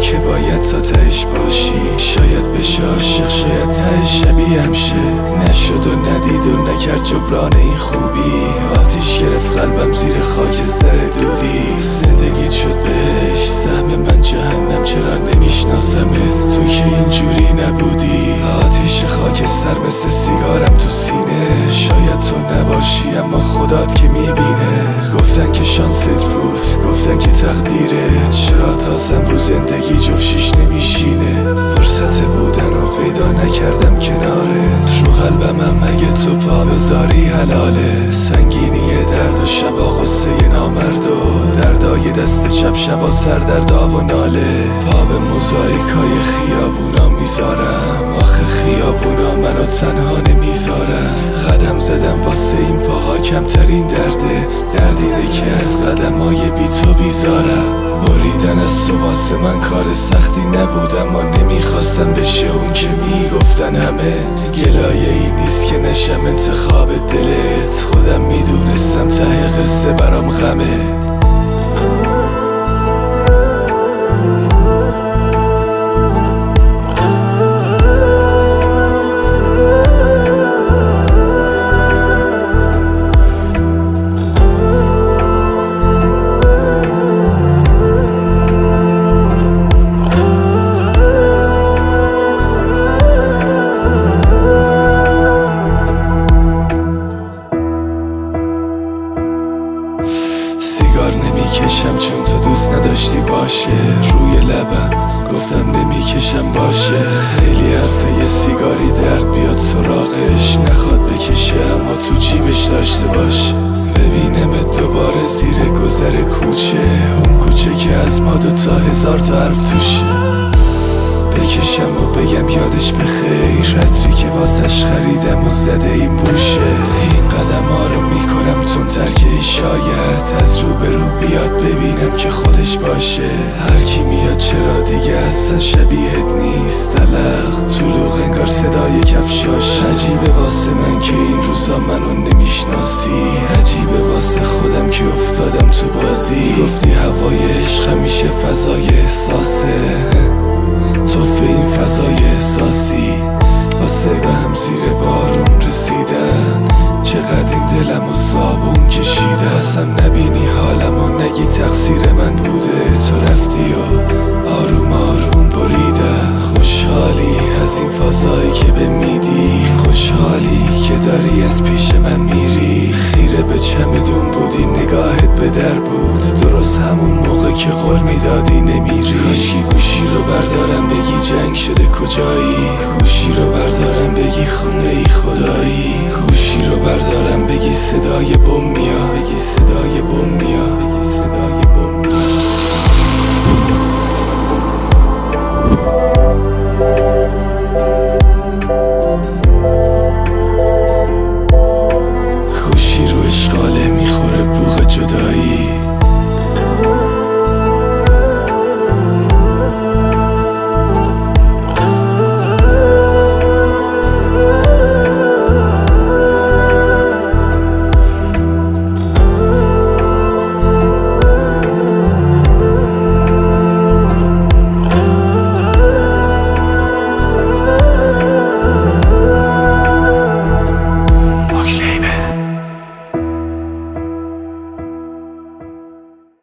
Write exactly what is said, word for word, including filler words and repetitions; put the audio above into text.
که باید تا تهش باشی. شاید بشه عاشق، شاید تهش شبیه همشه. نشد و ندید و نکرد جبران این خوبی. آتیش گرفت قلبم زیر خاکستر دودی. زندگیت شد بهش سهم من جهنم. چرا نمیشناسمت تو که اینجوری نبودی؟ آتیش خاکستر مثل سیگارم تو سینه. شاید تو نباشی اما خدات که میبینه. گفتن که شانست بود، گفتن که تقدیره. چرا تازم رو زندگی جفشیش نمیشینه؟ فرصت بودن رو پیدا نکردم کنارت. رو قلبم هم اگه تو پا بذاری حلاله. سنگینی درد و شبا غصه نامرد و دردای دست چپ شبا سردردا و ناله. پا به موزاییکای خیابونا میذارم. آخه خیابونا منو تنها نمیذارم. قدم زدم واسه این پاها کمترین درده. درد اینه که از قدمای بی تو بیزارم. بریدن از تو واسه من کار سختی نبود، اما نمیخواستم بشه اون که میگفتن همه. گلایه ای نیست که نشم انتخاب دلت. خودم میدونستم ته قصه برام غمه. نمیکشم چون تو دوست نداشتی باشه. روی لبم گفتم نمیکشم باشه. خیلی حرفه یه سیگاری درد بیاد سراغش. نخواد بکشه اما تو جیبش داشته باش. ببینمت دوباره زیر گذر کوچه. اون کوچه که از ما دوتا هزار تا حرف توشه. بکشم و بگم یادش بخیر. عطری که واسش خریدم و زده این بوشه. این قدم ها رو میکنم تون ترکه. شاید از رو به رو بیاد ببینم که خودش باشه. هر کی میاد چرا دیگه اصلا شبیهت نیست. تلق طلوع انگار صدای کفشاش. عجیبه واسه من که این روزا منو نمیشناسی. عجیبه واسه خودم که افتادم تو بازی. گفتی هوای عشق همیشه فضای احساسه. توفه این فضای احساسی. واسه به هم زیر بارون رسیدن. چقدر این دلم و صابون کشیده. خواستم نبینی حالم و نگی تقصیر من بوده. تو رفتی و آروم آروم بریده. خوشحالی از این فضایی که به میدی. خوشحالی که داری از پیش من میری. خیره به چمدون بودی نگاهت به در بود. درست همون موقع که قول میدادی نمیری. کاشکی گوشی رو بردارم بگی جنگ شده کجایی. گوشی رو بردارم بگی خونه ای خدایی. گوشی رو بردارم بگی صدای بم میاد.